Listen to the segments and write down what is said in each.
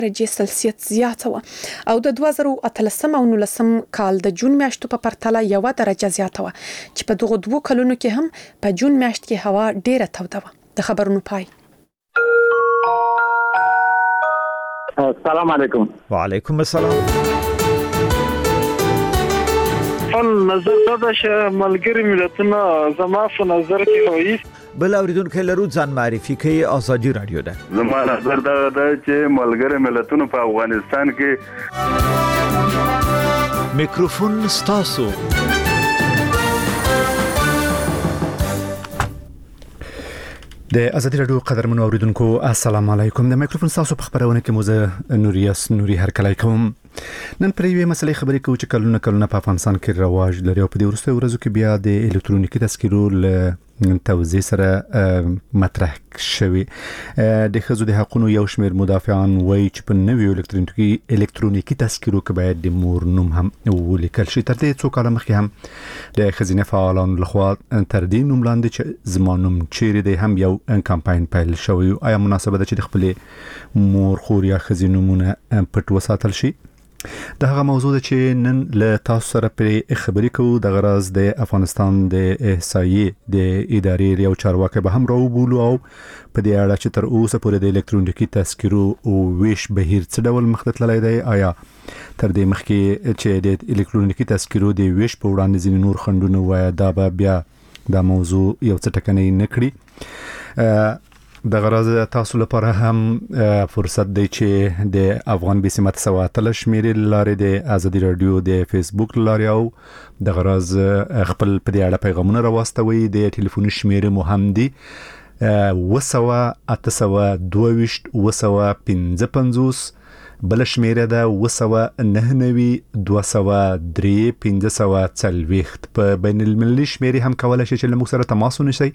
درجه سلسیس زیاته و او د 2013 او 19 کال د جون میاشتو په پرتله 1 درجه زیاته و چې په دغه 2 کلونو کې هم په جون میاشت کې هوا ډیره توده و. د خبرونو پای. السلام علیکم. وعلیکم السلام. نظر دا چې ملګری ملتونه زما په نظر کې وایي بل اوریدونکو لرو ځان معرفي کوي. ازادي رادیو ده. زما نظر دا چې ملګری ملتونه په افغانستان کې میکروفون ستاسو. د ازادي رادیو قدرمنو اوریدونکو السلام علیکم. د میکروفون تاسو په خبرونه کې موزه نوري هرکلی کوم. نن پر یوه مسلې خبرې کوو چې کلونه په افغانستان کې رواج لري او په دې وروستیو ورځو کې بیا د الکترونیکي تذکرو توزیع سره مطرح شوی. د ښځو د حقوقو یو شمېر مدافعان وایي چې په نویو الکترونیکي تذکرو کې باید د مور نوم هم ولیکل شي. تر دې څو کاله مخکې هم د ښځینه فعالانو لخوا تر دې نوم لاندې چې زما نوم چیرې دی هم یو کمپاین پیل شوی. آیا مناسبه ده چې د خپلې مور خور یا ښځې نومونه پټ وساتل شي؟ دا هغه موضوع ده چې نن له تاسو سره پرې خبرې کوو. د غرض د افغانستان د احصایې د ادارې یو چارواکي به هم راوبولو او په دې اړه چې تر اوسه پورې د الکترونیکي تذکرو او ویش بهیر څه ډول مخ ته تللی دی. آیا تر دې مخکې چې د الکترونیکي تذکرو د ویش په وړاندې ځینې نور خنډونه وایي دا به بیا دا موضوع یو څه ټکنۍ نه کړي. د غرض تاسو لپاره هم فرصت دی چې د افغان بسمت سواتل شمیرې لارې د ازادي رادیو د فیسبوک لارې او د غرض خپل په دې اړه پیغامونه راوستوي. د ټلیفون شمیرې مو هم دي 200-822-255 بل شمیره ده 299-203-540. په بین المللي شمیرې هم کولای شي چې له موږ سره تماس ونیسئ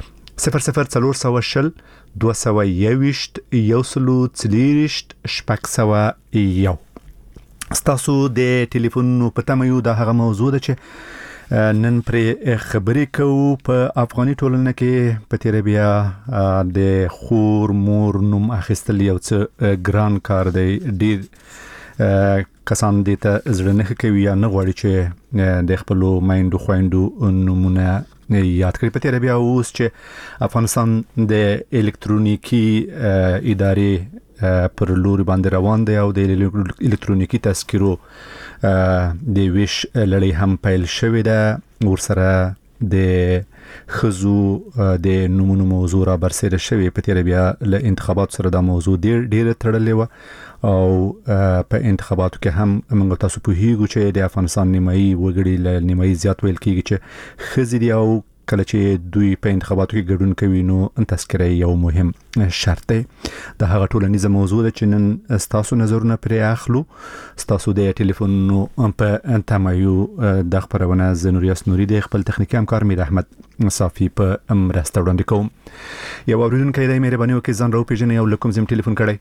00420-140-401. ستاسو د ټلیفون په تمه یو. دا هغه موضوع ده چې نن پر خبرې کوو. په افغاني ټولنه کې په تیر بیا د خور مور نوم اخیستل یو څه ګران کار دی. ډیر کسان دې ته زړه نه کوي یا نه غواړي چې د خپلو میندو خویندو نومونه یاد کړی. په تیر بیا اوس چې افغانستان د الکترونیکي ادارې پر لور باندې روان دی او د الکترونیکي تذکرو د ویش لړۍ هم پیل شوې ده. ورسره د ښځو د نومونو موضوع را برسېره شوې. په تیر بیا له انتخاباتو سره دا موضوع ډېره تړلې وه او په انتخاباتو کې هم موږ تاسو پوهیږو چې د افغانستان نیمایي وګړي له نیمایي زیات ویل کېږي چې ښځې دي او کله چې دوی په انتخاباتو کې ګډون کوي نو تذکره یو مهم شرط دی. د هغه ټولنیزه موضوع ده چې نن ستاسو نظرونه پرې اخلو. ستاسو د ټلیفونونو په تمه یو. د خبرونه زنوریاس نوري د خپل تخنیکي همکار میر احمد صافي په مرسته وړاندې کوم. یو اوریدونکی دی مهرباني وکړئ ځان راوپېژنئ او له کوم ځای ټلیفون کړی؟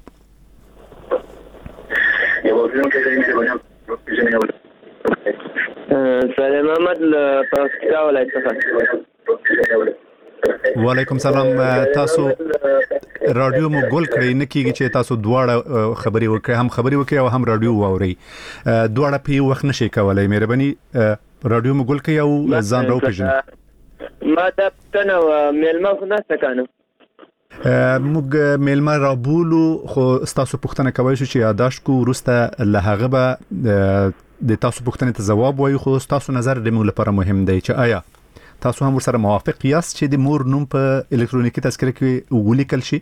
سلام محمد پاکستان ولایت څخه. وعلیکم سلام. تاسو رادیو مو ګول کړی نه کیږي چې تاسو دواړه خبري وکړئ، هم خبري وکړئ او هم رادیو واورئ. دواړه په وخت نشي کولای. مهرباني رادیو مو ګول کړئ او ځان راوپېژنئ. ما دا پتنه مېلمه خو نه څکانو موږ میلمه رابولو خو تاسو پوښتنه کوي چې یاداشت کو ورسته له هغه به د تاسو پوښتنې ته جواب وایي. خو تاسو نظر د موږ لپاره مهم دی چې آیا تاسو هم ورسره موافق یاست چې د مور نوم په الکترونیکي تذکره کې ولیکل شي؟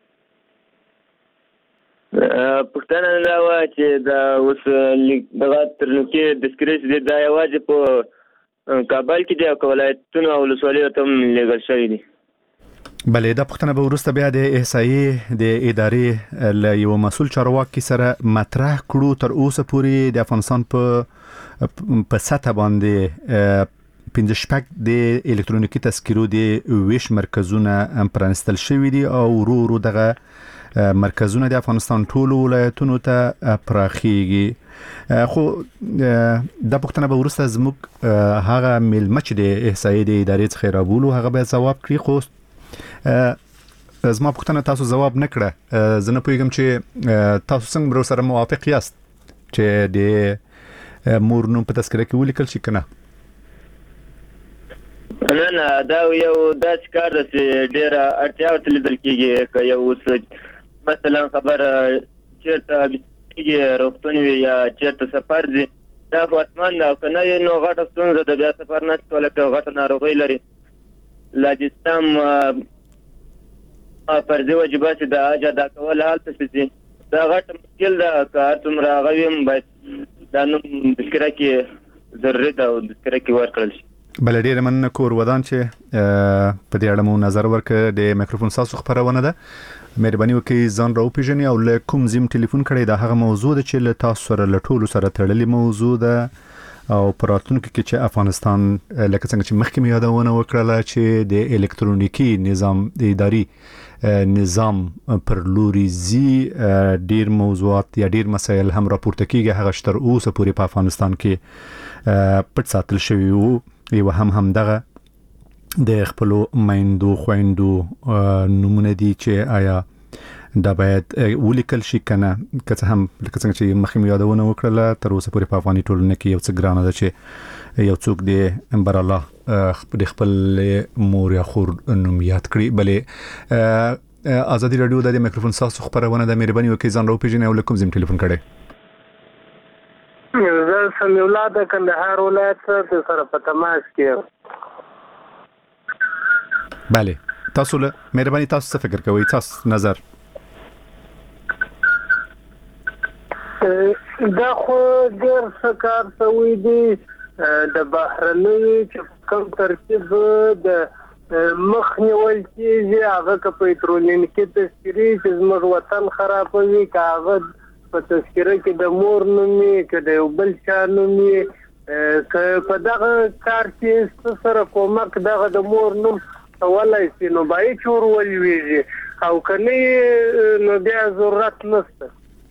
پوښتنه دا و چې دا اوس دغه الکترونیکي تذکره چې دا یوازې په کابل کې دی او ولایتونو او ولسوالیو ته لېږل شوی دی. بله، دا پوښتنه به وروسته بیا د احصایې د ادارې له یو مسؤل چارواکي سره مطرح کړو. تر اوسه پورې د افغانستان په سطح باندې 15 د الکترونیکي تذکرو د ویش مرکزونه پرانستل شوي دي او ورو دغه مرکزونه د افغانستان ټولو ولایتونو ته پراخیږي. خو دا پوښتنه به وروسته زموږ هغه میلمه چې د احصایې د ادارې څخه رابولو هغه به ځواب کړي. خو زما پوښتنه تاسو جواب نکړه. زه نه پوهیږم چې تاسو څنګه بر سره موافق یاست چې د مور نوم په تذکره کې ولیکل شي کنه؟ نه دا یو داس کار چې ډیر اړتیا ورته لیدل کیږي. که یو مثلا خبر چیرته کیږي روغتون وي یا چیرته سفر دي دا حتمان دا کنه نو غټه ستونزه د بیا سفر نه کوله که غټه ناروغي لري لاجستم فرضي واجبات د اجازه دا کول حالت شي دا غټه مشکل ده. که څومره غویم باید دا نوم تذکره کې ضروري ده او تذکره کې ورکړل شي. بل ډیر مننه کور ودان چې په دې اړه مو نظر ورکړ. د میکروفون تاسو خبرونه ده. مهرباني وکړئ ځان راو پیژنئ او له کوم زم ټلیفون کړئ. دا هغه موضوع ده چې له تاسو سره له ټولو سره تړلې موضوع ده او پراتونکو کې چې افغانستان لکه څنګه چې مخکې یادونه وکړه چې د الکترونیکی نظام د اداري نظام پر لوري زی ډیر موضوعات یا ډیر مسایل هم راپورته کیږي. هغه شتر اوسه پورې په افغانستان کې پټ ساتل شوی وو. یو هم دغه د خپل مایندو خويندو نمونه دي چې آیا دا باید ولیکل شي کنه. که څه هم لکه څنګه چې مخکې یادونه وکړه تر اوسه پورې په افغاني ټولنه کې یو څه ګرانه ده چې یو څوک د امبر الله خپل مور یا خور نوم یاد کړي. بلې ازادي رادیو د میکروفون تاسو خبرونه د مهرباني وکړئ ځان راو پیژنئ او کوم زم ټلیفون کړئ. زه سمي اولاد کندهار ولایت سره په تماس کې. بله تاسو له مهرباني تاسو څه فکر کوئ؟ تاسو نظر دا خو ډېر څه کار شوی دی د بهرنیو چې کوم ترتیب د مخ نیول کېږي هغه که په الکترونیکي تذکرې چې زموږ وطن خرابوي که هغه په تذکره کې د مور نومي که د یو بل چا نومي که په دغه کار کې سره کومک دغه د مور نوم ولای سي نو باید چور ولويږي او کني نو بیا ضرورت نشته.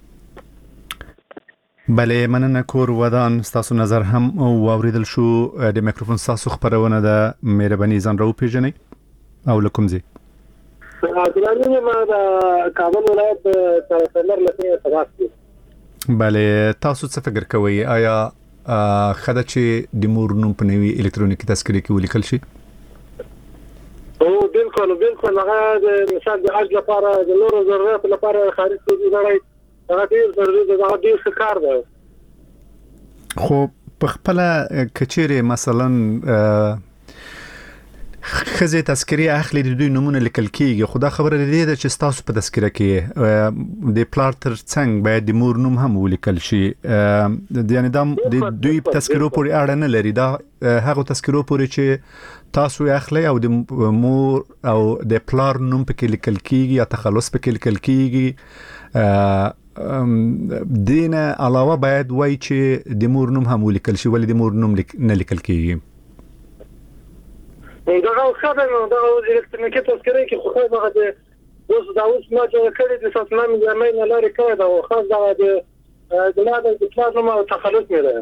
بله مننه کور ودان تاسو نظر هم واوریدل شو. د میکروفون تاسو خبرونه ده. مهرباني ځان راو پیژنئ او لکم زی عبدالله ما د کابل ولایت ترسلر لته تماس دي. بله تاسو څه فکر کوئ؟ آیا خدای چې د مور نوم په نوي الکترونیکی تذکره کې ولیکل شي؟ او بالکل هغه د مثال د حج لپاره د نورو ضرورت لپاره خارج ته دی هغه ډیر ضروري ده. هغه ډیر کار ده. خو په خپل کچېره مثلا خزه تذکری اخلي د دوی نمونه لیکل کیږي. خدا خبره دې ده چې تاسو په تذکره کې د پلار تر څنګ باید د مور نوم هم ولیکل شي. یعنی دا د دوی تذکرو پورې اړه نه لري. دا هغه تذکرو پورې چې تاسو اخلي او د مور او د پلار نوم په کې لیکل کیږي یا تخلص په کې لیکل کیږي. دینه علاوه باید وای چې د مور نوم هم ولیکل شي. ولې د مور نوم نه لیکل کیږي؟ دا خبره نو دا الکترونیکی تذکره کې خو هغه د اوس ما چې کړی د ساتنامې د مې نه لري کړی دا خاص دا د لاله د پلان نوم او تخلص نه ده.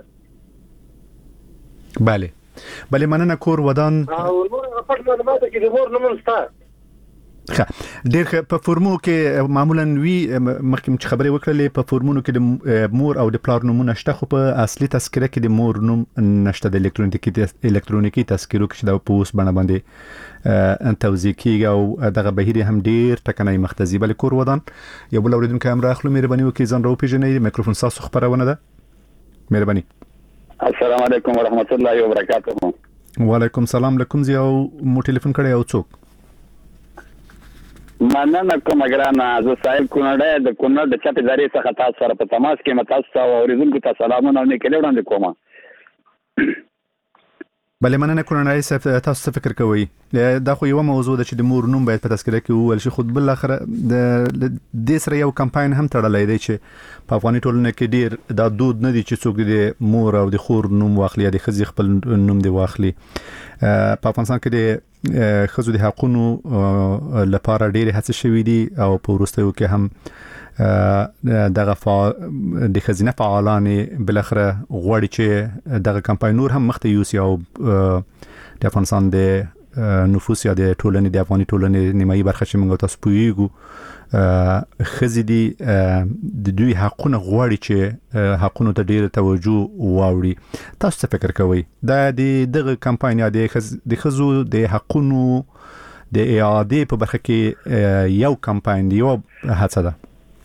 بله مننه کور ودان. او نور په معلومات کې د مور نوم شته. ډېر په فورمو کې معمولا وی مخکې چې خبرې وکړلې په فورمونو کې د مور او د پلار نومونه شته خو په اصلي تذکره کې د مور نوم نشته. د الکترونیکی تذکرو کې د پوس باندې توزیع کیږي او دغه بهیر هم ډېر ټکنۍ مختزي. بل کور ودان یو بل اوریدونکو هم راخلو. مهرباني وکړئ ځان راو پیژنئ. میکروفون تاسو خبرونه ده. مهرباني. السلام علیکم ورحمت الله وبرکاته. وعلیکم السلام. لکم زی او مو ټلیفون کړی او څوک؟ مننه کوم ګرانه. زه سایل کونړ د کونړ د چاپ ادارې څخه تاسو سره په تماس کې متاسف او اوریدونکو ته سلامونه او نیکه وړاندې کوم. بله مننه کورنۍ صاحب. تاسو څه فکر کوئ؟ دا خو یو موضوع ده چې د مور نوم باید په تذکره کې وویل شي. خود بل اخر د دې سره یو کمپاین هم تړلی دی چې په افغاني ټولنه کې ډیر دا دود نه دی چې څوک د مور او د خور نوم واخلي یا د ښځې خپل نوم دی واخلي. په افغانستان کې د ښځو د حقونو لپاره ډېرې هڅې شوې دي او په وروستیو کې هم دغه د ښځینه فعالانې بلاخره غواړي چې دغه کمپاین نور هم مخته یوسي او د افغانستان د نفوس یا د ټولنې د افغاني ټولنې نیمایي برخه چې موږ تاسو پوهیږو خزي دي د دوی حقونه غواړي چې حقونو ته ډیر توجه واوړي. تاسو څه فکر کوئ دا دغه کمپاین یا د خزو د حقونو د اعاده په برخه کې یو کمپاین دی یو هڅه ده؟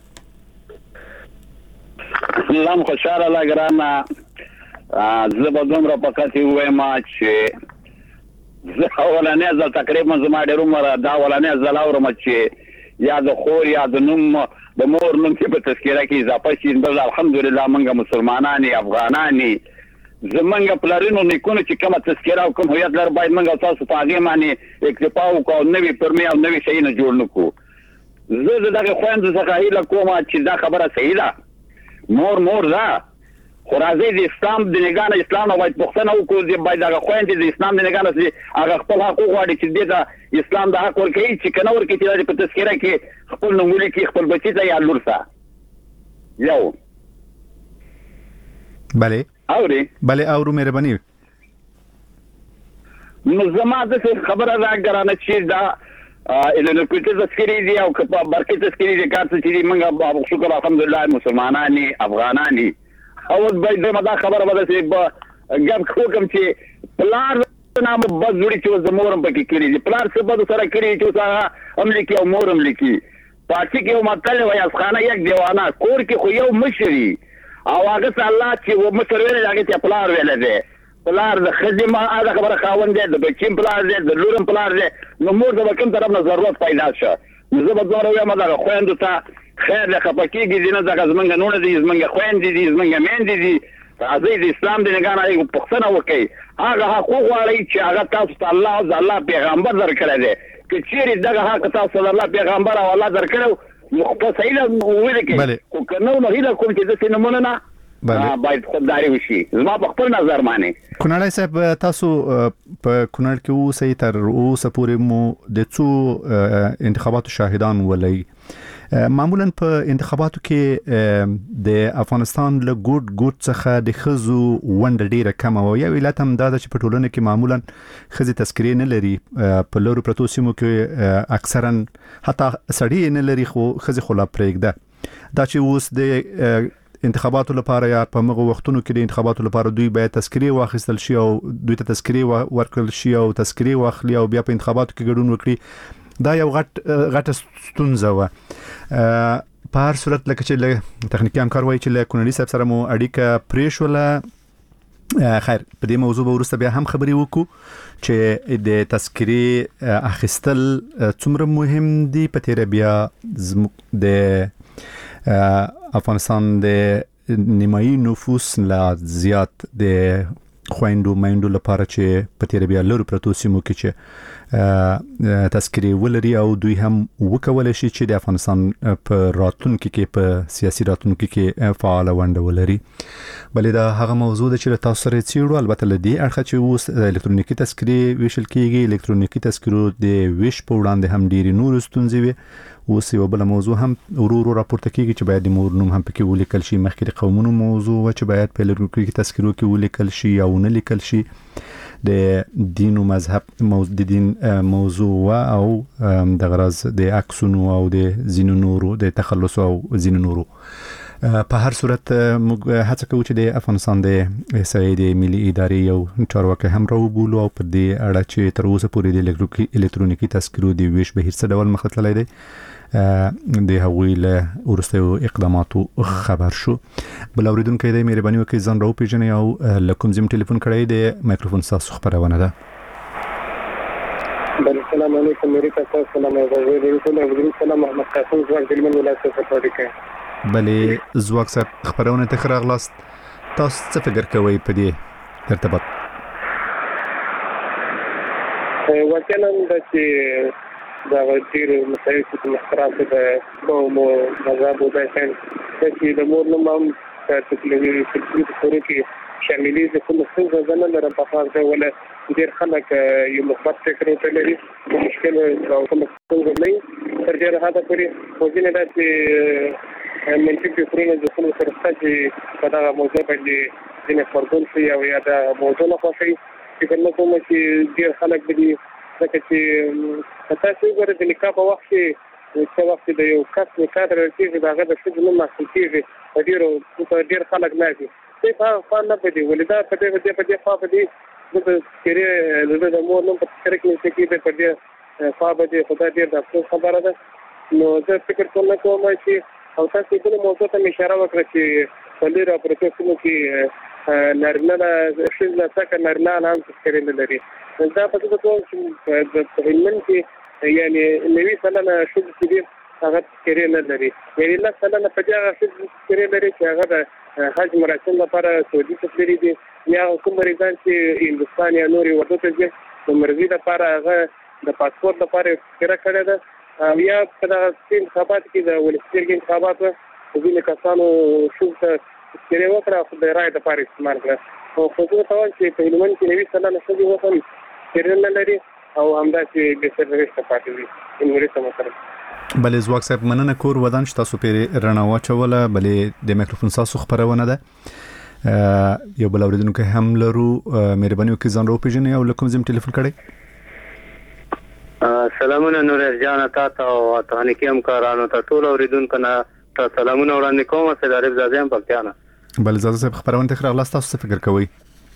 سلام خوشاله لګرانا زه به دومره فقط وایم چې زه اولنې ځل تقریبا زما ډېر عمر دا اولنې ځل اورم چې یا د خور یا د نوم د مور نوم کې په تذکره کې اضافه شي. بل الحمدلله موږ مسلمانان افغانان زمونږ پلرونو نیکونو چې کومه تذکره او کوم هویت لر باید موږ تاسو په هغه باندې اکتفا وکړو، نوې پرمې او نوې شي نه جوړ نکړو. زه دغه خويند څخه هیله کوم چې دا خبره صحیح ده، مور ده، خو راځي د اسلام د نگاه نه اسلام باید پښتنه وکړو، د باید هغه خويند د اسلام د نگاه نه هغه خپل حق غواړي چې د اسلام د حق ورکړي چې کنه ورکړي چې په تذکره کې خپل نوم ولیکي خپل بچی ته یا لور سره یو. بله اورو مهرباني. نو زما د خبره راګرانه چې دا الکوټي تذکری دی او په برکه تذکری دی کار چې موږ شکر الحمدلله مسلمانان افغانان او باید دا خبره ودا چې ګم کوم چې پلار نام بد جوړی چې زمورم پکې کړی دي، پلار څه بد سره کړی چې سره امریکي او مورم لیکي پاتې کې متل وای افغانه یک دیوانه کور کې خو یو مشري او هغه ته الله چې و مشر ویل هغه ته پلار ویل دی، پلار د خدمه هغه خبره خاوند دی، د بچیم پلار دی، د لورم پلار دی، نو مور د کوم طرف نه ضرورت پیدا شه. نو زه به دوه وایم دا خويند ته خیر د خپکیږي دینه دغه زمنګ نور دي زمنګ خويند دي زمنګ مین دي راځي د اسلام د نگاه نه پښتنه وکي هغه حقوق غواړي چې هغه تاسو ته الله او الله پیغمبر درکړي دي چې چیرې دغه حق تاسو ته الله پیغمبر او الله درکړو نو په صحیح ویل کې او کنه نو هیله کوم چې د سینمونه نه باید خدای وشي. زما په خپل نظر معنی کونړی صاحب تاسو په کونړ کې اوسئ تر اوسه پورې مو د څو انتخاباتو شاهدان ولئ. معمولا په انتخاباتو کې د افغانستان له ګوټ څخه د خزو ونډه ډیره کمه او یو علت هم دا ده چې په ټولنه کې معمولا خزي تذکرې نه لري. په لورو پرتو سیمو کې اکثرا حتی سړی نه لري خو خزي خلا پرېږده. دا چې اوس د انتخاباتو لپاره یا په مغه وختونو کې د انتخاباتو لپاره دوی باید تذکرې واخیستل شي او دوی ته تذکرې ورکړل شي او تذکرې واخلي او بیا په انتخاباتو کې ګډون وکړي. دا یو غټ ستونزه و. په هر صورت لکه چې تخنیکی همکار وایي چې له کونړي صاحب سره مو اړیکه پرېښوله. خیر په دې موضوع به وروسته بیا هم خبرې وکړو چې د تذکرې اخیستل څومره مهم دي. په تیره بیا د افغانستان د نیمایي نفوس لا زیات د خويندو مایندو لپاره چې په تیره بیا لور پرتو سیمو کې چې تذکرې ولري او دوی هم وکولای شي چې د افغانستان په راتلونکي کې په سیاسي راتلونکي کې فعال ونډه ولري. بلې دا هغه موضوع ده چې تاسو سره څېړو. البته لدی اړخه چې اوس الکترونیکی تذکرې ویشل کیږي، الکترونیکی تذکرو د ویش په وړاندې هم ډېری نور ستونزې وي. اوس یو بل موضوع هم ورو راپورته کیږي چې باید د مور نوم هم پکې ولیکل شي. مخکې د قومونو موضوع و چې باید په الکترونیکی تذکرو کې ولیکل شي یا نه لیکل شي. د دین او مذهب د دین موضوع او د غرض د عکسونو او د زینو نورو د تخلص او زینو نورو. په هر صورت موږ هڅه کوو چې د افغانستان د احصایې د ملي ادارې یو چارواکي هم راوبولو او په دې اړه چې تر اوسه پورې د الکترونیکی تذکرو د ویش بهیر څه ډول مخ ته تللی دی د هغوی له وروستیو اقداماتو خبر شو. بل اوریدونکو د مهرباني وکړئ ځان راو پیژنئ او لکم زم ټلیفون کړئ. د مایکروفون تاسو خبرونه ده. السلام علیکم امریکا تاسو سلام علیکم سلام محمد قاسم زوال دلمن ولایت څخه پاتې بلې زواک صاحب خبرونه ته خراغلاست. تاسو څه فکر کوئ په دې ارتباط؟ وکیلم د چې دا غیر مسایل چې مخکرات د قوم او مذهب او د چې د مور نوم هم تکلیفي فکري کې شاملي د کوم څه ځنه لرم په خاص ډول ډېر خلک یو مثبت فکر لري مشکل او کوم څه نه تر ډېره حد پورې وځي نه چې منطقي فکرونه د کوم سره چې په دا موضوع باندې ځینې فرضون شي او یا دا موضوع نه خوښي چې کوم چې ډېر خلک دي ځکه چې تاسو وګورئ د نکاح په وخت کې د یو کس نکاح راځي دا هغه د څه نوم محسوب کیږي په ډیر خلک نه دي په نه پدې ولدا په دې په دې د سکري د مور نوم په سکري کې چې په دې په دې خدای دې د خبره ده نو زه فکر کوم چې او تاسو دې موضوع ته اشاره وکړه چې په لري پروتوکول کې نارینه شیزه څخه نارینه هم سکري نه لري دا په دې ډول چې په هلمند کې یعنی نوې سلنه شیزه چې هغه سکري نه لري یعنی لا سلنه په دې هغه سکري لري چې هغه د حج مراسم لپاره سعودي ته لري دي یا کوم مریضان چې هندستان یا نوري ورته ځي د مرزي لپاره هغه د پاسپورت لپاره سکري کړی ده یا په دغه انتخابات کې د ولسمشر انتخابات ځینې کسانو شوم ته سکري وکړه خو د رای لپاره استعمال کړه او خو زه ته وایم چې په هلمند کې نوي سلنه ښځې اوس هم سکري نه لري او همداسې بې سرنوشته پاتې دي انګلیسه مثلا بلې ځواک صاحب مننه کور ودان چې تاسو پرې رڼا واچوله بلې د میکروفون تاسو خبرونه ده یو بل اوریدونکو هم لرو مهرباني وکړئ ځان راوپېژنئ او له کوم ځای تلیفون کړئ سلامونه نور جان تاسو او تخنیکی همکارانو ته ټول اوریدونکو نه سلامونه وړاندې کوم سید عارف زاده هم پکتیانه بل زاده صاحب خبرونه تکرار لاس تاسو څه فکر کوئ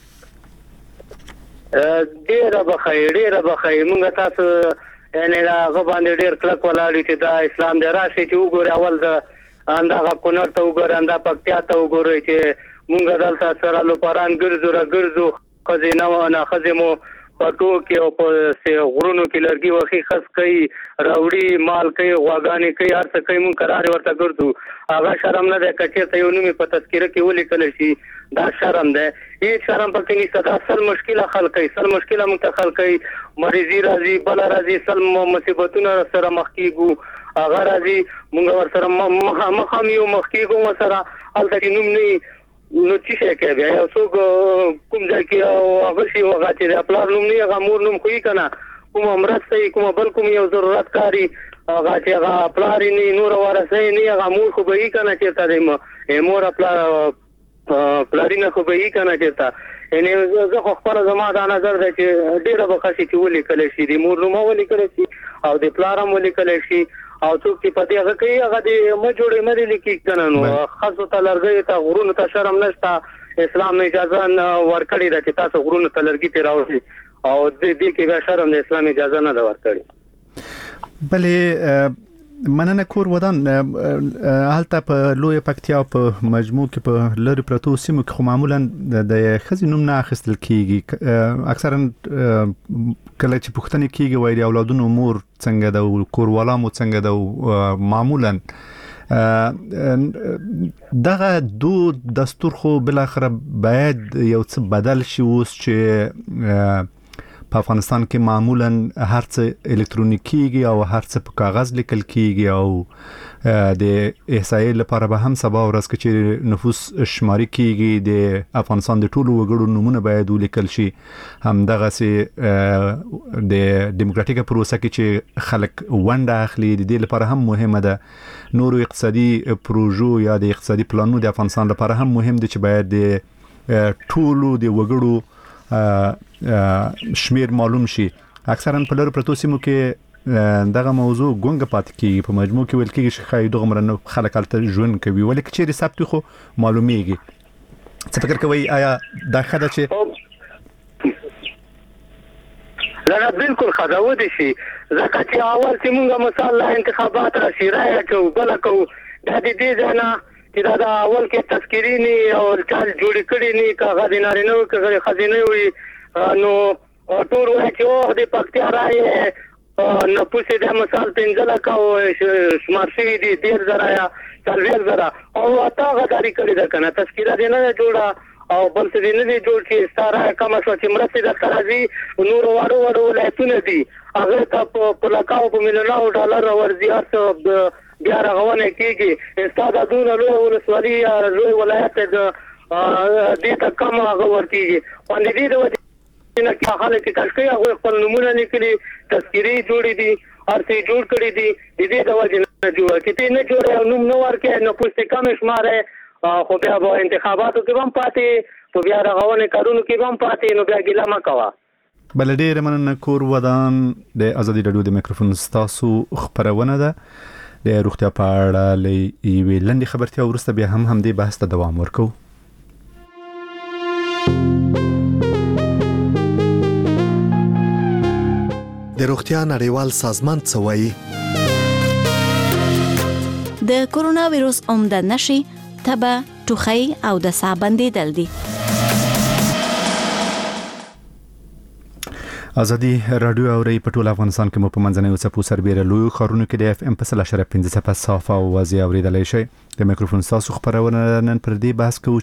ډیره بخیر موږ تاسو یعنی دا غوښباندې ډیر کلک ولاړی چې دا اسلام دی راشي چې وګوري اول د اندغه کونړ ته وګوري انده پکتیا ته وګوري چې موږ دلته سره لوپاران ګرځو خزینه و نه خزمو پټو کې او په غرونو کې لرګي وخی خس کوي راوړي مال کوي غواګانی کوي هر څه کوي مون قرار ورته ګرځو هغه شرم نه ده کچې ته یو نومي په تذکره کې ولیکل شي دا شرم ده هیڅ شرم پکې نشته دا اصل مشکله خلک مریضي راځي بل راځي اصل مصیبتونه سره مخ کیږو هغه راځي مونږ ور سره مخامیو مخ کیږو سره الته نوم نه نو چې کې بیا یو څوک کوم ځای کې هغه شی وغه چې خپل نوم نه هغه مور نوم کوي کنه کوم امرسته کوم بل کوم یو ضرورت کاری هغه چې هغه خپل نه نور ورسې نه هغه مور خو به کنه چې ته مور خپل پلارینه خو به کنه چې ته یعنی زه خپل زما دا نظر ده چې ډیره بخښي چې ولیکل شي د مور نوم ولیکل شي او د پلارم ولیکل شي او څوک چې پدې هغه کوي هغه د مجوړې مری لیکي کنه نو خاصو ته لرګي ته غرونو ته شرم نشته اسلام اجازه ورکړي ده چې تاسو غرونو ته لرګي ته راوځي او دې کې به شرم د اسلام اجازه نه ده ورکړي بلې مننه کور ودان هلته په لوی پکتیا په مجموع کې په لری پروتو سیمو کې معمولا د خزي نوم نه اخیستل کیږي اکثرا کله چې پښتني کیږي وایي د اولادونو مور څنګه د کوروالا مو څنګه د معمولا دغه دستور خو بل اخر باید یو څه بدل شي اوس چې په افغانستان کې معمولا هر څه الکترونیکي او هر څه په کاغذ لیکل کیږي او د احصایې لپاره به هم سبا ورځ کې چې نفوس شماري کیږي د افغانستان د ټولو وګړو نمونه باید ولیکل شي هم دغه سي د دیموکراتیکه پروسه کې چې خلک ونده اخلي د دې لپاره هم مهمه ده نورو اقتصادي پروژو یا د اقتصادي پلانونو د افغانستان لپاره هم مهم دي چې باید د ټولو د وګړو شمیر معلوم شي اکثرا په لور پروتو سیمو کې دغه موضوع ګونګ پات کیږي په مجموع کې ویل کېږي چې خای دغه مرنه خلک الته ژوند کوي ولکه چې ریسپټ خو معلومیږي څه فکر کوي آیا دا خدای چې لا بالکل خداو دي شي ځکه چې اول چې موږ مثلا انتخابات را شیرای کوو بل کوو د دې ځنا چې دا اول کې تذکری نه او چال جوړ کړي نه کاغذ نارینه او کاغذ خزینه وي نو ټول وایي چې د پکتیا راي نو پوسې د مثال پنځله کاو شمار شوی دي 10000 یا 40000 او اته غداري کړی ده کنه تذکره دې نه جوړه او بل څه دې نه جوړ چې ستاره کوم څه چې مرسته د قراضي نور وړو ولایتونه دي هغه ته په لکاو په میلیونو ډالر ورزيات بیا راغونه کیږي استاد دونه له ولسوالۍ یا لوی ولایت د دې ته کم غوړ کیږي باندې دې د نه کې خلک تشکیل هغه خپل نمونه لیکلي تذکری جوړې دي ارسي جوړ کړې دي دې د وجه نه جوړ کړي نه جوړه نوم نو ورکه نو پوسټ کم شماره خو بیا په انتخاباتو کې هم پاتې په بیا راغونه کارونو کې هم پاتې نو بیا ګیله ما کوا بل ډېر مننه. کور ودان د ازادي رادیو د میکروفون ستاسو خبرونه ده د روغتیا په اړه لوي لنډي خبرتیا ورسته بیا هم همدې بحث ته دوام ورکو. د روغتیا نړیوال سازمان څه وایي؟ د کورونا وایروس عمده نشي تبه، ټوخی او د ساه بندیدل دي. ازادي رادیو او ری پټول افغانستان کې مو په منځنۍ وسپو سربېره لوی خارونو کې د اف ام په 0.5 په صافه او واضح اوریدلای شي. د میکروفون تاسو خبرونه نن پر دې بحث کوو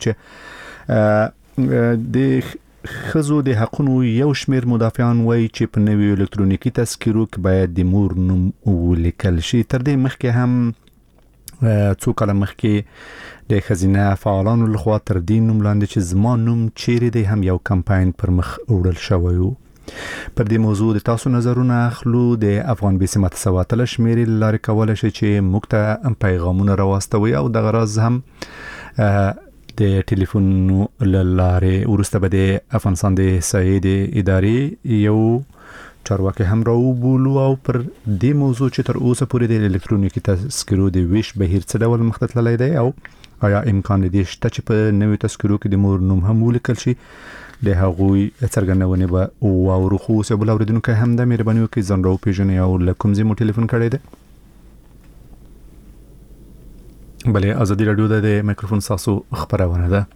چې د خزو د حقونو یو شمیر مدافعان وایي چې په نوي الکترونیکي تذکیرو کې باید د مور نوم ولیکل شي. تر دې مخکې هم څو کاله مخکې د خزینه فعالانو لخوا تر دې نوم لاندې چې زما نوم چیرې دی هم یو کمپاین پر مخ وړل شوی و. پر دې موضوع د تاسو نظرونه اخلو. د افغان بي سي متساواتل شمیرې لارې کولای شي چې موږ ته پیغامونه راوستوي او د غرض هم د ټلیفون لارې ورسته به د افغانستان د سید ادارې یو چارواکي هم راو بولو او پر دې موضوع چې تر اوسه پورې د الکترونیکي تذکرو د ویش بهیر څه ډول مخ ته تللی دی او آیا امکان لري چې په نوي تذکرو کې د مور نوم هم ولیکل شي. د هغوی څرګندونه به او روخو سه بل اوریدونکو هم د مهرباني وکړي ځان راو پیژنې او لکم زمو ټلیفون کړی دی. بلې ازادي رادیو د میکروفون تاسو خبرونه ده.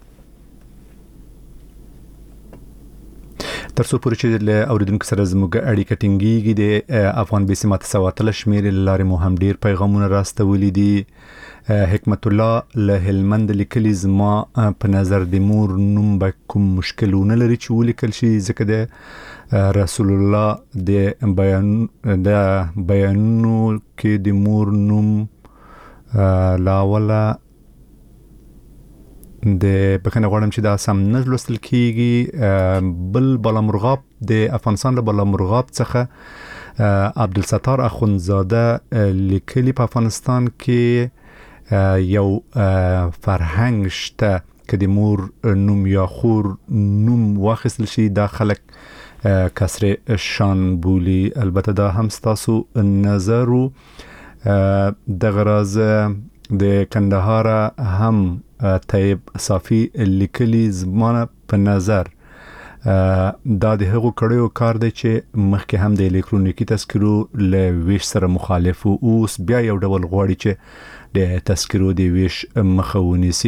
ترڅو پورې چې له اوریدونکو سره زموږ اړیکه ټینګیږي د افغان بي سي متساواتل شمیرې لارې مو هم ډیر پیغامونه راستولې دي. حکمت الله له هلمند لیکلي زما په نظر د مور نوم به کوم مشکلونه لري چې ولیکل شي ځکه د رسول الله د بیانونو کې د مور نوم لاوله د بکنه غواړم چې دا سم نه لوستل کیږي. بل بلامرغاب د افغانستان له بلامرغاب څخه عبدالستار اخونزاده لیکلي په افغانستان کې یو فرهنګ شته چې د مور نوم یا خور نوم واخیستل شي دا خلک کسر شان بولی. البته دا هم ستاسو نظر د غرض د کندهار هم طيب صافي لیکلي زمانه په نظر دا د هغو کړیو کار دی چې مخکې هم د الکترونیکي تذکرو له ویش سره مخالف او اوس بیا یو ډول غواړي چې د تذکرو د ویش مخه ونیسي.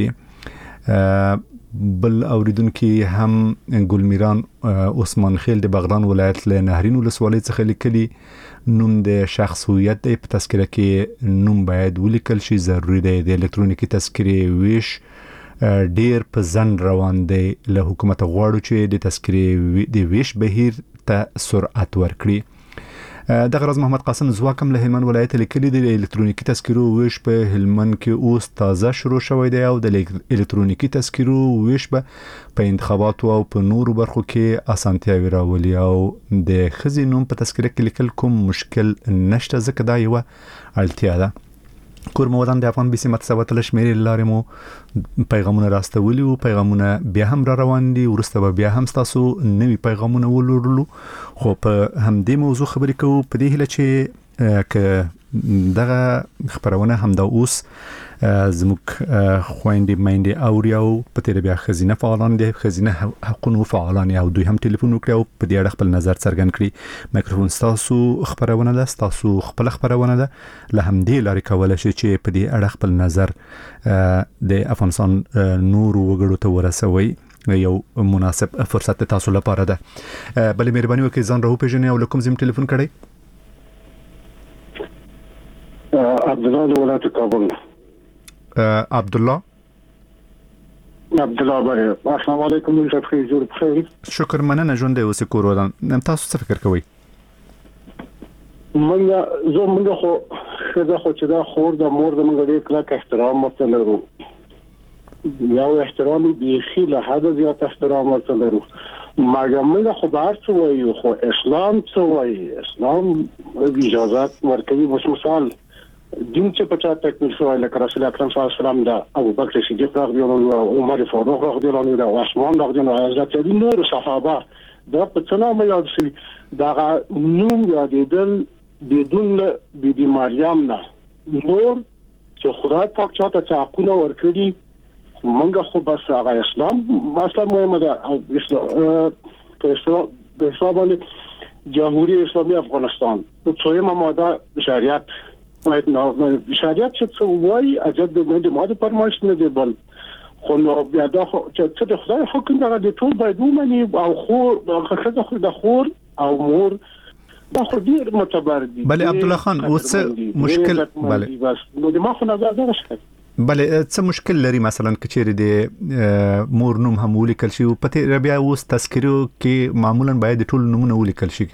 بل اوریدونکو هم ګلمیران عثمان خیل د بغلان ولایت له نهرین ولسوالۍ څخه لیکلي نوم د شخص هویت په تذکره کې نوم باید ولیکل شي. ضروری دی د الکترونیکي تذکرې ویش ډیر په ځن روان دی. له حکومت غواړو چې د تذکرې د ویش بهیر ته سرعت ورکړي. د غرض محمد قاسم زواکم له هلمند ولایت لیکلي د الکترونیکي تذکرو ویش په هلمند کې اوس تازه شروع شوی دی او د الکترونیکي تذکرو ویش په انتخاباتو او په نورو برخو کې اسانتیاوي راولي او د خزي نوم په تذکره کې لیکل کوم مشکل نشته ځکه دا یو اړتیا ده. کور مودان د افغان بي سي متساواتل شمیرې لارې مو پیغامونه راستولي او پیغامونه بیا هم را روان دي. ورسته بیا هم تاسو نوي پیغامونه ولورلو خو په همدې موضوع خبرې کوو په دې هله چې ک دغه خبرونه هم د اوس زموږ خويندې مېندې او په تیر بیا خزینه فعالان دي خزینه حقوقو فعالان او دوی هم ټلیفون وکړي او په دې اړه خپل نظر څرګند کړي. میکروفون تاسو خبرونه ده تاسو خپل خبرونه ده له همدې لارې کولای شي چې په دې اړه خپل نظر د افغانستان نور وګړو ته ورسوي. یو مناسب فرصت تاسو لپاره ده. بل مهرباني وکړئ ځان راو پیژنئ او کوم زم ټلیفون کړئ. عبدالله ولایت کابل. عبدالله بله. السلام علیکم جناب خیر جوړ بخیر. شکر مننه ژوند اوس کور ودان. تاسو څه فکر کوئ؟ موږ خو چې دا خور د مور د موږ ډیر کلک احترام ورته لرو. یو احترام بیخي له حد زیات احترام ورته لرو. مګر موږ خو بهر څه وایو خو اسلام څه وایي؟ اسلام اجازه ورکوي. مثال دین چې په چا تکمیل شوی لکه رسول اکرم صلی الله علیه وسلم دا ابو بکر صدیق رضی الله عنه او عمر فاروق رضی الله عنه او عثمان رضی الله عنه حضرت علی نور صحابه دا په څه نامه یاد شي دا نوم یادېدل بدون بیبي مریم نه نور چې خدای پاک چاته حقونه ورکړي منګه خو بس هغه اسلام مثلا مهمه ده په اسلام جمهوری اسلامی افغانستان په څومره ماده شریعت باید نو شریعت چې وایي اجازه د ماده پرمایش نه دی بل خو نو بیا دا چې د خدای حکم دغه د ټول باید ومني او خو د خور او مور دا خو ډیر معتبر دي. بله عبدالله خان اوس مشکل بله بس نو د ما خو نظر دا شته بله څه مشکل لري مثلا کچېری د مور نوم هم ولیکل شي او پته بیا اوس تذکرو کې معمولا باید ټول نومونه ولیکل شي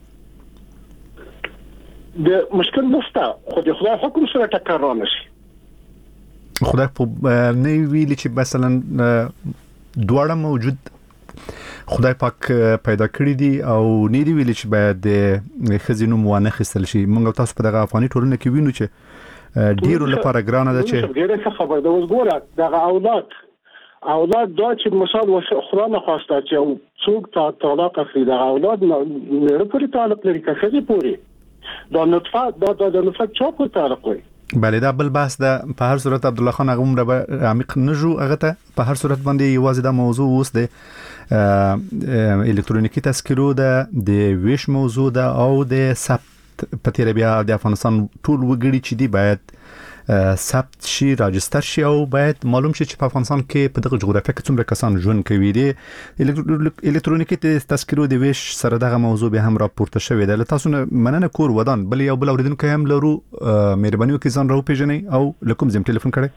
د مشکل نشته خو د خدای حکم سره ټکر رانشي خدای په نه ویلي چې مثلا دواړه موجود خدای پاک پیدا کړی دي او نه دی ویلي چې باید د خزینو موانه خستل شي موږ تاسو په دغه افغاني ټولنه کې وینو چې ډیرو لپاره ګرانه ده چې ډیره خبر ده اوس ګوره دغه اولاد دا چې مثال خدای نه خواسته چې څوک طلاق اخلي دغه اولاد نه پورې تعلق لري کسې پورې دا نطفه چا په تعلق وي بله دا بل بحث ده په هر صورت عبدالله خان هغه عمره عمیق نجو هغه ته په هر صورت باندې یوازې دا موضوع اوس ده الکترونیکی تذکرو ده د ویش موضوع ده او د ثبت په تیر بیا د افغانستان ټول وګړي چې دی باید ثبت شي راجستر شي او باید معلوم شي چې په افغانستان کې په دغه جغرافیه کې څومره کسان ژوند کوي دي الکترونیکی تذکرو د ویش سره دغه موضوع به هم راپورته شوې ده تاسو مننه کور ودان بل یو بل اوریدونکو هم لرو مهرباني وکړئ ځان راو پیژنئ او لکم زم ټلیفون کړئ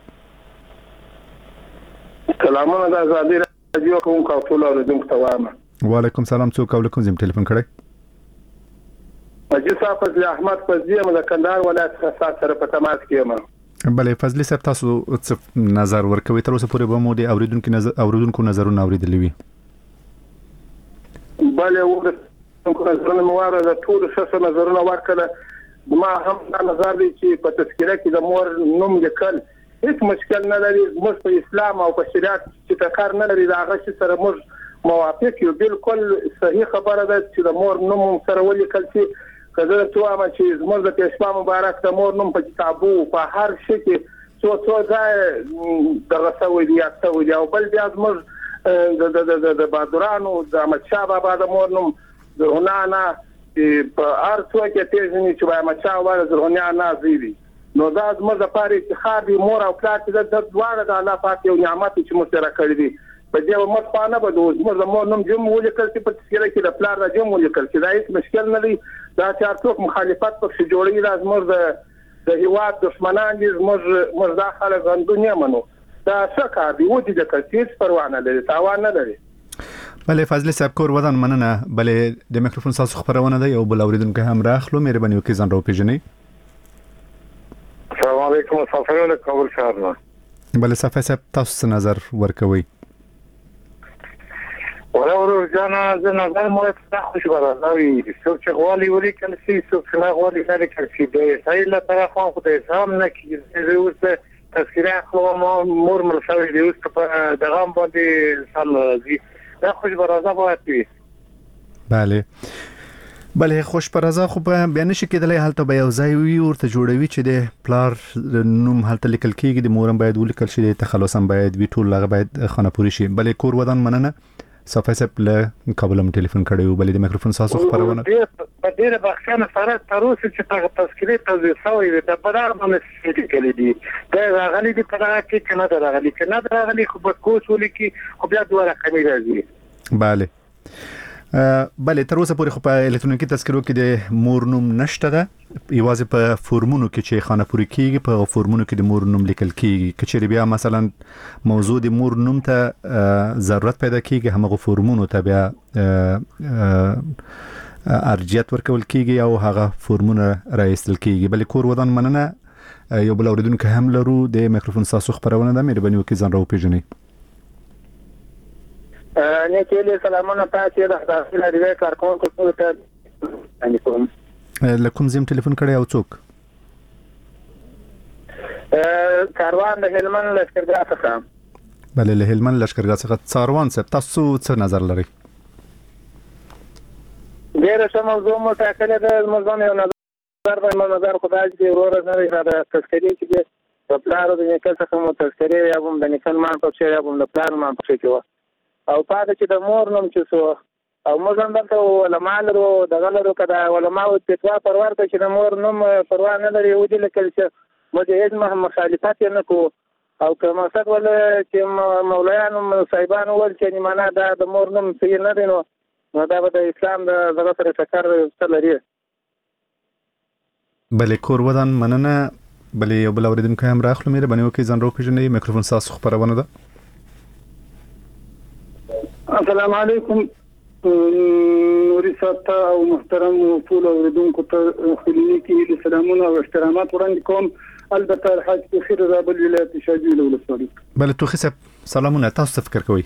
سلامونه د ازادي رادیو کوم ټول اوریدونکو ته وایم وعلیکم سلام څوک او لکم زم ټلیفون کړئ مجلس فضل احمد فضلی د کندهار ولایت خاص سره په تماس کې یم بله فضلی صاحب تاسو څه نظر ورکوي تر اوسه پورې به مو د اوریدونکو نظرونه اوریدلي وي بله اوریدونکو نظرونه مواره د ټول شخص نظرونه ورکړه ما هم نظر دی چې په تذکره کې د مور نوم لیکل هیڅ مشکل نه لري موږ په اسلام او په شریعت چې تکرار نه لري دا هغه سره موږ موافق یو بالکل صحیح خبره ده چې د مور نوم سره ولیکل شي کله چې وایم چې زموږ د پیشوا مبارک د مور نوم په کتابو په هر شي کې څو ځای دغه سوي دی او بل بیا زموږ د بادرانو د احمد شاه بابا د مور نوم زرغونانا په هر څو کې پیژني چې احمد شاه بابا زرغونانا زیدي نو دا زموږ د پاره افتخار دی مور او پلار چې د دواړه د الله پاک یو نعمت چې موږ سره کړی دی په دې مخانه به د مور نوم جمع ولیکل چې په تذکره کې د پلار د جمع ولیکل چې دا هیڅ مشکل نه دی دا چې څوک مخالفت پکې جوړي لازم د هیواد دشمنان دي موږ دا خلک غندونی منو دا څه کار دی و دې د کثیس پروانه لري تاوان نه لري بله فضل صاحب کور ودان مننه بله د میکروفون تاسو خبرونه ده یو بل اوریدونکو هم راخلو مهرباني وکړئ ځان راو پیژنئ السلام علیکم صفایو کابل ښار بله صفای صاحب تاسو څه نظر ورکوي ورور جانا زه نظر مو ته خوشبره راوي څوک چې غوالي ولیکل شي څوک چې غوالي نه لیکل شي د سایل طرفه خو د اسلام نه کیږي اوس تذکره خو مور مرسوي دی اوس په دغه باندې سال زی دا خوشبره راځي بله خوش پرزا خو بیان شي کېدلای حالت به یو ځای وي ورته جوړوي چې د پلار نوم حالت لیکل کېږي د مورم باید ولیکل شي د تخلص هم باید وی ټول لغه باید خانه پوری شي بلې کور ودان مننه صفای صاحب له کابل هم ټلیفون کړی بلې د میکروفون تاسو خبرونه په ډیره بخښنه سره تر اوسه چې تذکره تاسو سوي د بدار باندې کېږي دي دا غلي دي په هغه کې کنه دا غلي خو په کوڅولې کې خو بیا دوه رقمي راځي بله تر اوسه پورې خو په الکترونیکی تذکرو کې د مور نوم نشته ده یوازې په فورمونو کې چې خانه پوری کېږي په فورمونو کې د مور نوم لیکل کېږي کچېری بیا مثلا موضوع د مور نوم ته ضرورت پیدا کېږي همغه فورمونو ته بیا ارجیت ورکول کېږي او هغه فورمونه راایستل کېږي بلې کور ودان مننه یو بل اوریدونکو هم لرو د میکروفون تاسو خبرونه ده مهرباني وکړئ ځان راو پیژنئ نه کېله سلامونه تاسو د داخله ریوي کارکونکو ته انکم لکم زم ټلیفون کړی او څوک کاروان د هلمند لشکرګاه څخه بله له هلمند لشکرګاه څخه څاروان صاحب تاسو څه نظر لرئ ډېره ښه موضوع مو ټاکلې ده. موضوع یو نظر خدای دې ورور نه لري دا تذکرې چې د پلار د نیکه څخه مو تذکرې یا هم د نیکه مان په څیر یا هم د پلار مان په څیر کې و او پاتې چې د مور نوم چې سو او موږ هم دلته علما لرو دغه لرو که د علماو فتوا پرور ته چې د مور نوم پروا نه لري ودې لیکل چې موږ هېڅ مخالفت یې نه کوو او که مقصد ول چې مولایانو صاحبانو ویل چې معنا دا د مور نوم صحیح نه دی نو دا به د اسلام د دغه سره ټکر څه لري. بلې کور ودان مننه. بلې یو بل اوریدونکی هم راخلو مهرباني وکړئ ځان راوپېژنئ. میکروفون ستاسو خپرونه ده. السلام علیکم نوري صاحب او محترم ټول اوریدونکو ته خلینیکي سلامونه او احترامات وړاندې کوم. البته الحاج بخیر رابل ولایت شاجوی ولسوالۍ. بلې توخي صاحب سلامونه. تاسو څه فکر کوئ؟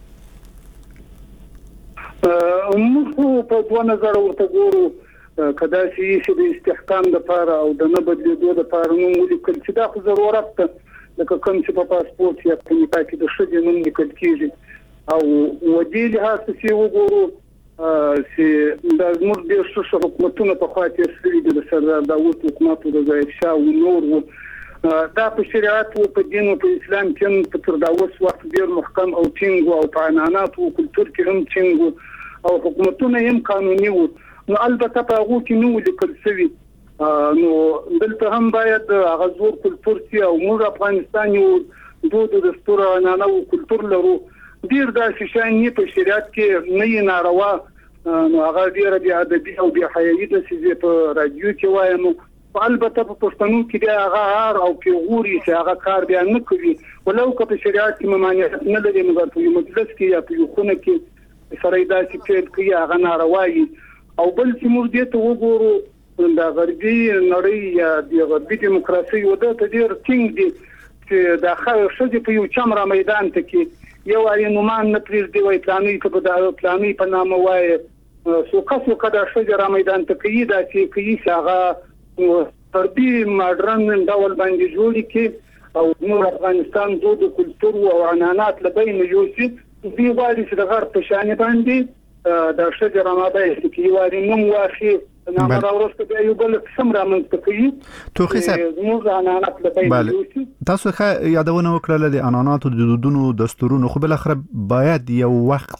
موږ په دوه نظر ورته ګورو کدا چې د استحکام لپاره او د نه بدلیدو لپاره نوم ولیکل چې دا خو ضرورت ده لکه کوم چې په پاسپورت یا په نکاح کې د ښځې نوم لیکل کېږي او ودې لحاظ چې وګورو چې دا زموږ ډېر ښه حکومتونه په خوا تېر شوي دي د سردار داود حکومت د ظاهر شاه او نور و دا په شریعت او په دین او په اسلام کې په تر دا اوس وخت ډېر محکم او ټینګ او په عنعنات او کلتور کې هم ټینګ او حکومتونه هم قانوني وو. نو البته په هغه کې نو لیکل شوی نو دلته هم باید هغه زور کلتور سي او موږ افغانستان یو دود دستور عنعنه او کلتور لرو ډیر داسې شان نه په شریعت کې نه ناروا نو هغه ډیر بیا ادبي او بیا حیايي د سيزه په رادیو کې وایم. البته په پښتنو کې دا هغه او پیغوري چې هغه کار بیا نه کوي ولو که په شریعت کې ممانعت نه لري نو په مجلس کې یا په خونه کې سره داسې پیل کوي هغه ناروایي. او بل چې موږ دې ته وګورو د غربي نړۍ یا د غربي دیموکراسي یو د ډېر ټینګ دي چې د ښځې په یو چمره میدان ته کې یو اړینومان نه پرېږدي وایي پلاني که به د پلاني په نامه وایي څوکه د ښځې را میدان ته کوي داسې کوي چې هغه غربي ماډرن ډول باندې جوړي کړي او زموږ افغانستان دود کلتور او عنعنات له بینه یوسي دوی غواړي چې د غرب په شانې باندې د ښځې رامده کې واري نوم واخي نامه راوړسته بیا یو بل قسم رامنځته کوي. توخي صاحب موږ عنعنات له بینه یوسي. تاسو ښه یادونه وکړه د عنعناتو د دودونو دستورونو خو بل اخر باید یو وخت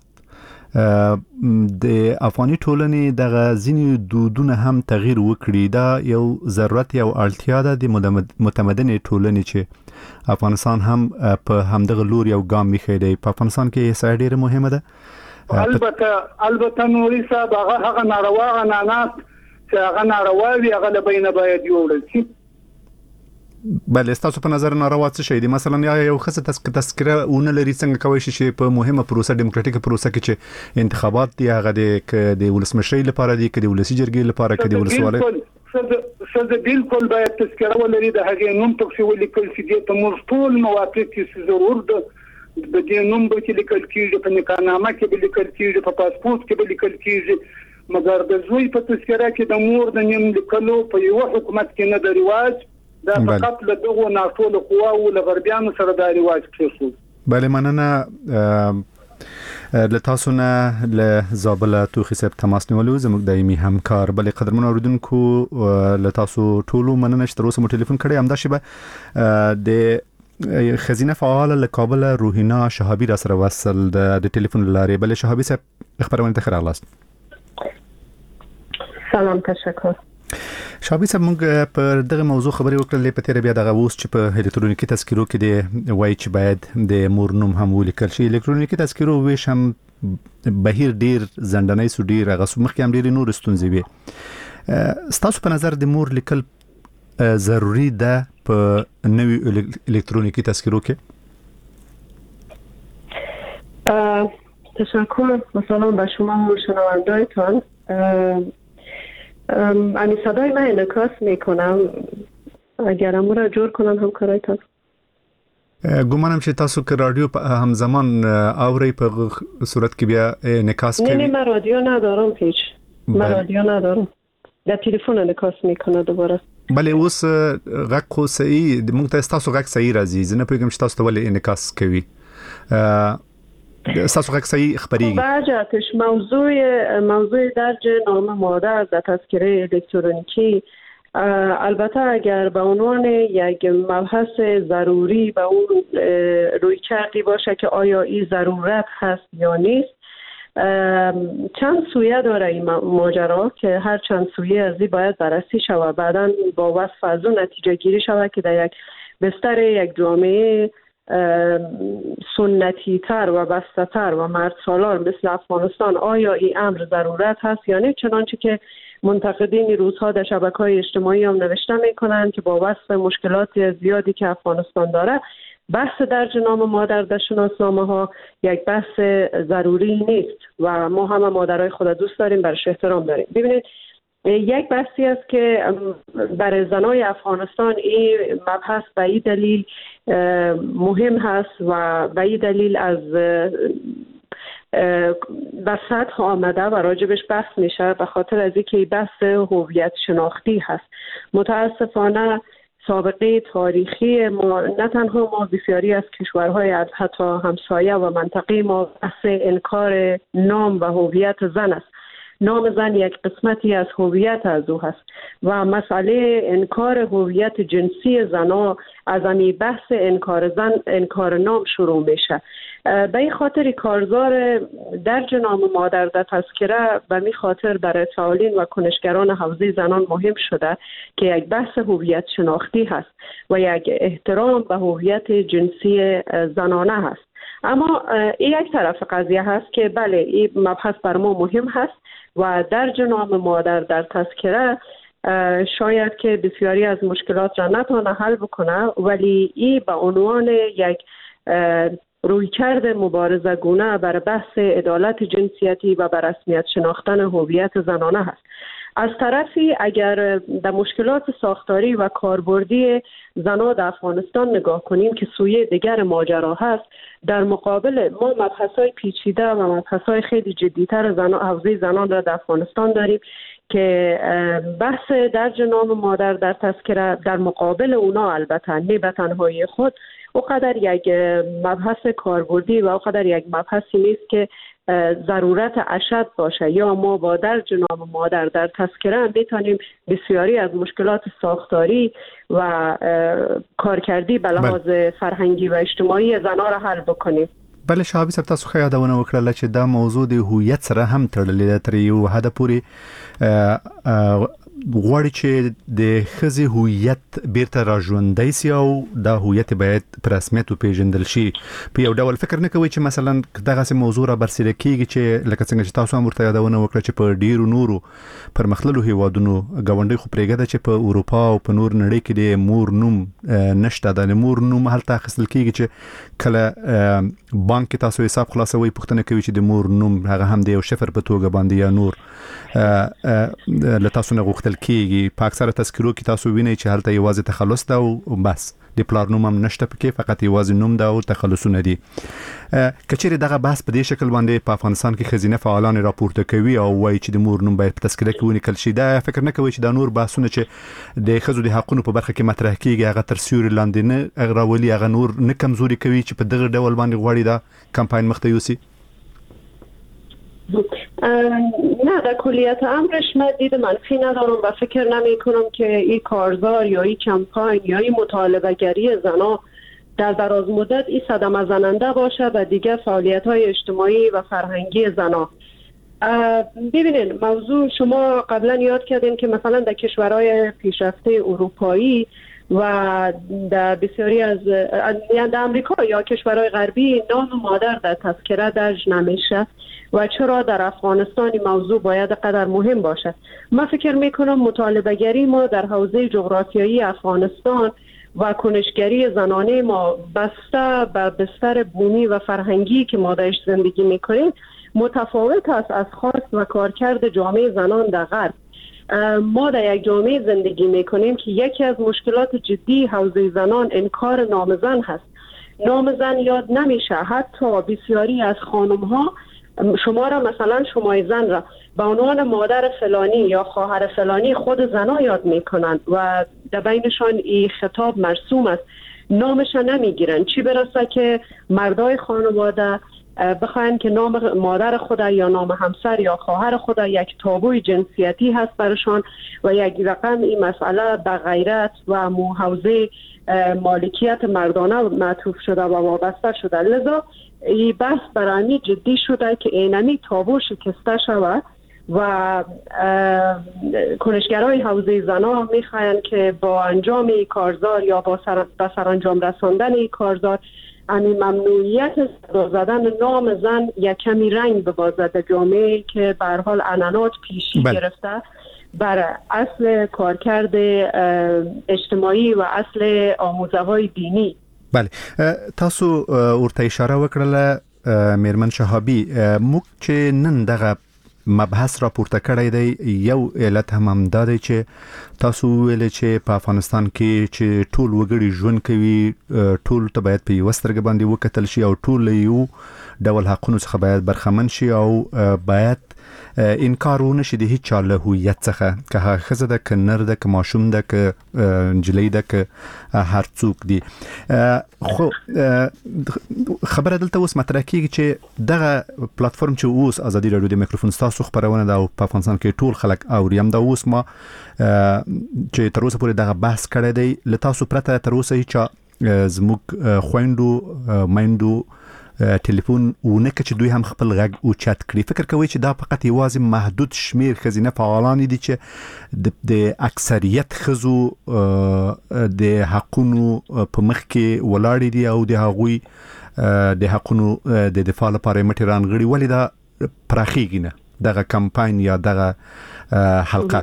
د افغاني ټولنې د ځینې دودونه هم تغییر وکړي. دا یو ضرورت او اړتیا ده د متمدن ټولنې چې افغانستان هم په همدغه لور یو ګام میخي دی. په افغانستان کې سړی ډیره مهمه ده. البته نوري صاحب هغه ناروا عنعنات چې هغه ناروا وي هغه له بینه باید یوړل شي. بله تاسو په نظر ناروا څه شي دي؟ مثلا یو ښځه تذکره ونه لري څنګه کوي چې په مهمه پروسه دیموکراتیک پروسه کې چې انتخابات دی هغه د ولسمشرۍ لپاره دی که د ولسی جرګې لپاره که د ولسوالۍ څه بالکل باید تذکره ولري د هغې نوم پکې ولیکل شي. دې ته موږ ټول موافق چې ضرور ده د دې نوم به کې لیکل کېږي په نکاحنامه کې به لیکل کېږي په پاسپورت کې به لیکل کېږي مګر د زوی په تذکره کې د مور د نوم لیکلو په یو حکومت کې نه د رواج دا فقط له دغه ناټول قواو له غربیانو سره دا رواج کېښود. بله مننه له تاسو نه له زابل توخي صاحب تماس نیولو زموږ دایمي همکار. بلې قدرمن اوریدونکو له تاسو ټولو مننه چې تر اوسه مو ټلیفون کړی. همدا شیبه د خزینه فعال له کابل روحینا شهابی را سره وصل د ټلیفون لارې. بلې شهابی صاحب خبرونه ته راغلاست. سلام تشکر. شهابی صاحب موږ پر دغه موضوع خبرې وکړلې په تیر بیا دغه اوس چې په الکترونیکی تذکرو کې دی وایي چې باید د مور نوم هم ولیکل شي. الکترونیکی تذکرو ویش هم بهیر ډیر زندنۍ سو ډیر هغه مخکې هم ډیر نور ستونزې وي. ستاسو په نظر د مور لیکل ضروری ده په نوی الکترونیکی تذکرو کې؟ تشکر. مثلا به شما شنوندهایتان امی صدای من انعکاس میکنم اگر امو را جور کنم همکارایتان. گمانم چې تاسو که رادیو همزمان آوری په صورت کې بیا انعکاس کوي. نه من رادیو ندارم هیچ. من رادیو ندارم. در تلفن انعکاس میکنه دوباره. بله اوس غږ خو صحیح موږ ته تاسو غږ صحیح راځي. زه نه پوهیږم چې تاسو ته ولې انعکاس کوي. ساسو غکسای خبری بعدش موضوع درج نام مادر در تذکره الکترونیکی البته اگر به عنوان یک مبحث ضروری به اون روی کردی باشه که آیا این ضرورت هست یا نیست، چند سویه داره این ماجرا که هر چند سویه از این باید بررسی شود، بعداً با وصف از اون نتیجه گیری شود که در یک بستر یک جامعه سنتی تر و بسته تر و مرد سالار مثل افغانستان آیا این امر ضرورت هست یا نه. چنانچه که منتقدین روزها در شبکه‌های اجتماعی هم نوشته میکنن که با وصف مشکلات زیادی که افغانستان داره، بحث درج نام مادر در شناسنامه ها یک بحث ضروری نیست و ما همه مادرای خود دوست داریم، برش احترام داریم. ببینید یک بحثی است که برای زنای افغانستان این مبحث به این دلیل مهم هست و به این دلیل از به سطح آمده و راجبش بحث میشه به خاطر از اینکه بحث هویت شناختی هست. متاسفانه سابقه تاریخی ما، نه تنها ما، بسیاری از کشورهای از حتی همسایه و منطقه ما، بحث انکار نام و هویت زن است. نام زن یک قسمتی از هویت از او هست و مسئله انکار هویت جنسی زنها از همین بحث انکار نام شروع میشه. به این خاطر کارزار درج نام مادر در تذکره به می خاطر برای فعالین و کنشگران حوزه زنان مهم شده که یک بحث هویت شناختی هست و یک احترام به هویت جنسی زنانه هست. اما این یک طرف قضیه هست که بله این مبحث بر ما مهم هست و درج نام مادر در تذکره شاید که بسیاری از مشکلات را نتونه حل بکنه، ولی این به عنوان یک رویکرد مبارزه گونه بر بحث عدالت جنسیتی و بر رسمیت شناختن هویت زنانه هست. از طرفی اگر در مشکلات ساختاری و کاربردی زنان در افغانستان نگاه کنیم که سوی دیگر ماجرا هست، در مقابل ما مبحث‌های پیچیده و مبحث‌های خیلی جدی‌تر حوزه زنان را در افغانستان داریم که بحث درج نام مادر در تذکره در مقابل اونا البته نه به تنهایی خود اوقدر یک مبحث کاربردی و اوقدر یک مبحثی نیست که ضرورت اشد باشه، یا ما با درج نام مادر در تذکره میتونیم بسیاری از مشکلات ساختاری و کارکردی به لحاظ فرهنگی و اجتماعی زنان را حل بکنیم. بله شهابي صاحب تاسو خو یادونه وکړه چې دا موضوع د هویت سره هم تړلې ده، تر یو حد پورې غواړي چې د ښځې هویت بیرته راژوندی سي او دا هویت باید په رسمیت وپېژندل شي. په یو ډول فکر نه کوي چې مثلا دغسې موضوع را برسېره کېږي چې لکه څنګه چې تاسو هم ورته یادونه وکړه چې په ډېرو نورو پرمختللو هېوادونو ګاونډۍ خو پرېږده چې په اروپا او په نور نړۍ کې د مور نوم نشته. د مور نوم هلته اخیستل کېږي چې کله بانک کې تاسو حساب خلاصوي پوښتنه کوي چې د مور نوم هغه هم د یو شفر په توګه باندې یا نور له تاسو نه غوښتل کېږي. په اکثره تذکرو کې تاسو وینئ چې هلته یوازې تخلص ده او بس د پلار نوم هم نشته پکې، فقط یوازې نوم ده او تخلصونه دي. که چیرې دغه بحث په دې شکل باندې په افغانستان کې ښځینه فعالان راپورته کوي او وایي چې د مور نوم باید په تذکره کې ونیکل شي، دا فکر نه کوي چې دا نور بحثونه چې د ښځو د حقونو په برخه کې مطرح کېږي هغه تر سیوري لاندې نه راولي، هغه نور نه کمزوري کوي چې په دغه ډول باندې غواړي دا کمپاین مخته یوسي؟ نه، در کلیت امرش من دید منفی ندارم و فکر نمی کنم که این کارزار یا این کمپاین یا این مطالبه گری زنا در دراز مدت این صدمه زننده باشه و دیگه فعالیت های اجتماعی و فرهنگی زنا. ببینید موضوع شما قبلا یاد کردین که مثلا در کشورهای پیشرفته اروپایی و در بسیاری از در امریکا یا کشورهای غربی نام مادر در تذکره درج نمیشه و چرا در افغانستان این موضوع باید قدر مهم باشه؟ من فکر میکنم مطالبه گری ما در حوزه جغرافیایی افغانستان و کنشگری زنانه ما بسته به بستر بومی و فرهنگی که ما درش زندگی میکنیم متفاوت است از خواست و کارکرد جامعه زنان در غرب. ما در یک جامعه زندگی میکنیم که یکی از مشکلات جدی حوزه زنان انکار نام زن هست. نام زن یاد نمیشه، حتی بسیاری از خانم ها شما را مثلا شمای زن را به عنوان مادر فلانی یا خواهر فلانی خود زنا یاد میکنند و در بینشان این خطاب مرسوم است، نامش نمیگیرن، چی برسه که مردای خانواده بخواین که نام مادر خود یا نام همسر یا خواهر خود یک تابوی جنسیتی هست برشان و یک رقم این مسئله به غیرت و حوزه مالکیت مردانه معطوف شده و وابسته شده. لذا این بحث برای جدی شده که اینمی تابو شکسته شود و کنشگرای حوزه زنا میخواین که با انجام کارزار یا با سرانجام رساندن کارزار همین ممنوعیت زدن نام زن یک کمی رنگ ببازد در جامعه که به هر حال عنعنات پیشی گرفته بر اصل کارکرد اجتماعی و اصل آموزه‌های دینی. بله، تاسو ورته اشاره وکړه میرمن شهابی، موږ چې نن دغه مبحث را پورته کړی دی یو علت هم دا دی چې تاسو ویل چې په افغانستان کې چې ټول وګړي ژوند کوي ټول ته باید په یو سترګه باندې وکتل شي او ټول یو ډول حقونو څخه باید برخمن شي او باید انکار ونشي د هیڅ چا له هویت څخه، که ښځه ده که نر ده که ماشوم ده که نجلۍ ده که هر څوک دي. خو خبره دلته اوس مطرح کیږي چې دغه پلیټفارم چې اوس ازادي رادیو د میکروفون تاسو خبرونه ده او په افغانستان کې ټول خلک اوري، هم دا اوس ما چې تر اوسه پورې دغه بحث کړی دی له تاسو پرته تر اوسه هیڅ زموږ خويندو مایندو ټلیفون ونه چې دوی هم خپل غږ او چات کړي. فکر کوي چې دا فقط یوازې محدود شمیر خزینه فعالان دي چې د اکثریت خزو د حقونو په مخ کې ولاړ دي او د هغوی د حقونو د دفاع لپاره مټران غړي، ولی دا پراخیږي نه دغه کمپاین یا دغه حلقه؟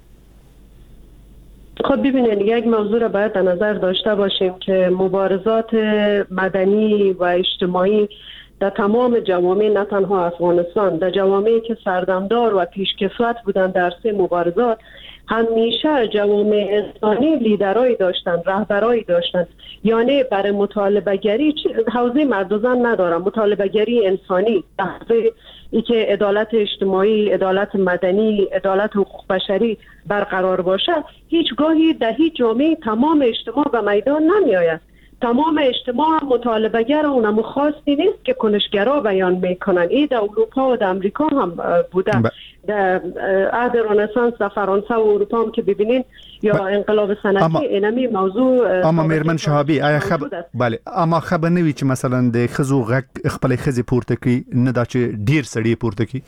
خب ببینید، یک موضوع را باید در نظر داشته باشیم که مبارزات مدنی و اجتماعی در تمام جوامع، نه تنها افغانستان، در جوامعی که سردمدار و پیشکسوت بودند در سه مبارزات، همیشه جوامع انسانی لیدرایی داشتند، رهبرایی داشتند. یعنی برای مطالبه گری حوزه مرد و زن ندارم، مطالبه گری انسانی، حوزه ای که عدالت اجتماعی، عدالت مدنی، عدالت حقوق بشری برقرار باشد، هیچگاهی در هیچ جامعه تمام اجتماع به میدان نمی آید. تمام اجتماع هم مطالبه گر اونم خاصی نیست که کنشگرا بیان میکنن. این در اروپا و در امریکا هم بوده، در عهد رنسانس در فرانسه و اروپا هم که ببینین یا انقلاب صنعتی اینمی موضوع. اما میرمن شهابی آیا بله، اما خبر نوی چې مثلا د خزو غږ خپل خزي پورته کی نه دا چې ډیر سړی پورته کی؟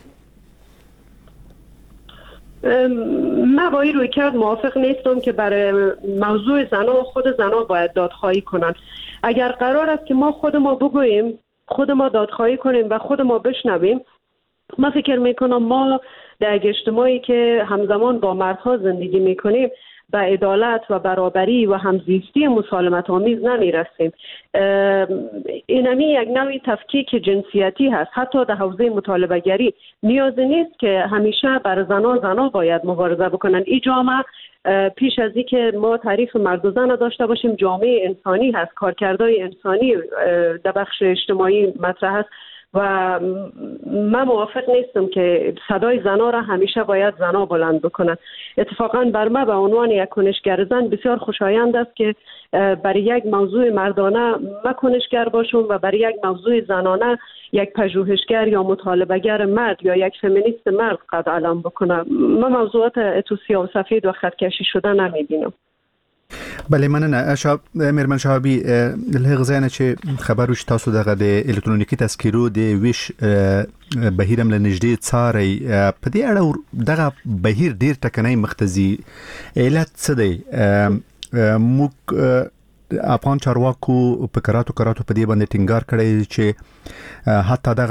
من با این روی کرد موافق نیستم که برای موضوع زنا خود زنا باید دادخواهی کنند. اگر قرار است که ما خود ما بگوییم، خود ما دادخواهی کنیم و خود ما بشنویم، من فکر میکنم ما در اجتماعی که همزمان با مردها زندگی میکنیم به عدالت و برابری و همزیستی مسالمت آمیز نمیرسیم. اینمی یک نوعی تفکیک جنسیتی هست. حتی در حوزه مطالبه گری نیازی نیست که همیشه بر زنا باید مبارزه بکنن. این جامعه پیش از این که ما تعریف مرد و زن داشته باشیم، جامعه انسانی هست، کارکردهای انسانی در بخش اجتماعی مطرح هست و من موافق نیستم که صدای زنا را همیشه باید زنا بلند بکنن. اتفاقا بر من به عنوان یک کنشگر زن بسیار خوشایند است که برای یک موضوع مردانه من کنشگر باشم و برای یک موضوع زنانه یک پژوهشگر یا مطالبه‌گر مرد یا یک فمینیست مرد قد علم بکنم. من موضوعات اتوسی و سفید و خطکشی شده نمیبینم. بله، مننه. میرمن شهابی، له غزانه چې خبر وش تاسو دغه د الکترونیکی تذکیرو د ویش بهیرم لنجدي څاري په دې اړه دغه بهیر ډیر ټکنۍ مختزي علت څه دی؟ موږ افغان چارواکو په کراتو په دې باندې ټینګار کړی چې حتی دغه